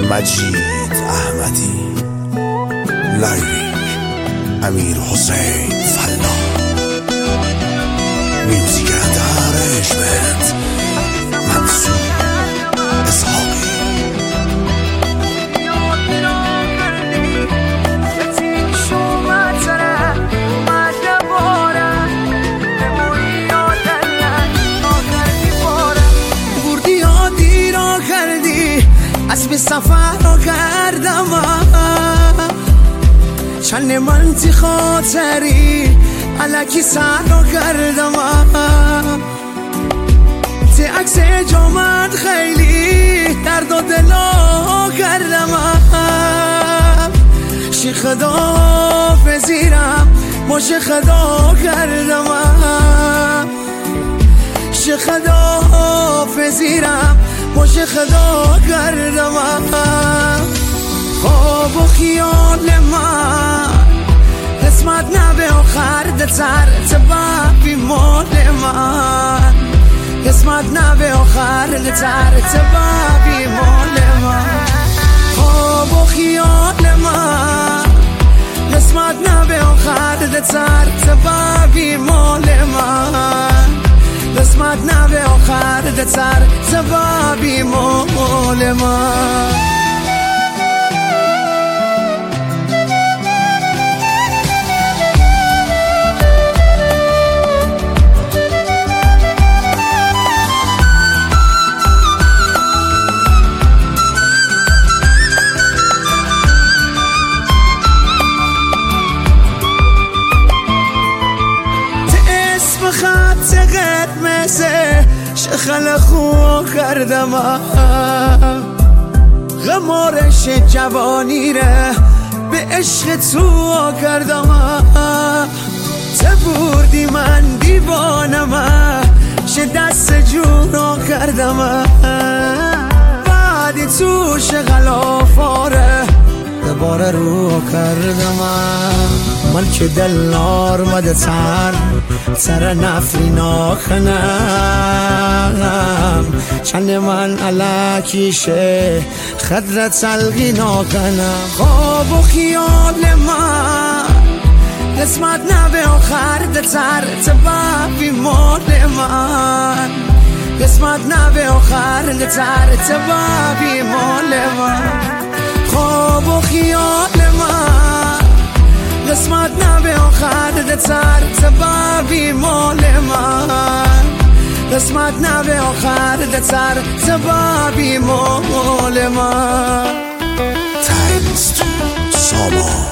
مجید احمدی، لیریک امیر حسین فلا، میوزیک ارنجمنت منصور اسحاقی. اسب سفر رو کردم چند منتی خاطری علکی سر رو کردم تی عکس جامد خیلی درد و دلا کردم شی خدا پذیرم مش خدا کردم شی خدا پذیرم مش خدا کردم خواب و خیال من قسمت نبه آخر دتر تبابی مال من قسمت نبه آخر دتر تبابی مال من خواب و خیال من قسمت نبه آخر دتر تبابی مال من قسمت نبه آخر دتر تبابی مال من. خط قرمزه شخل خو کردم غمارش جوانی ره به عشق تو کردم تبوردی من دیوانم شه دست جونا کردم بعدی تو شغلافاره دوباره رو کردم ملک دلار مده تر نفری ناکنم چند من علاکیشه خدر تلقی ناکنم خواب و خیال من قسمت نبه آخر دتر تبابی مال من قسمت نبه آخر دتر تبابی مال من خواب و خیال من قسمت نبه آخر دتر تبابی مال من قسمت نبه آخر دتر تبابی مال من. Thanks to Sama.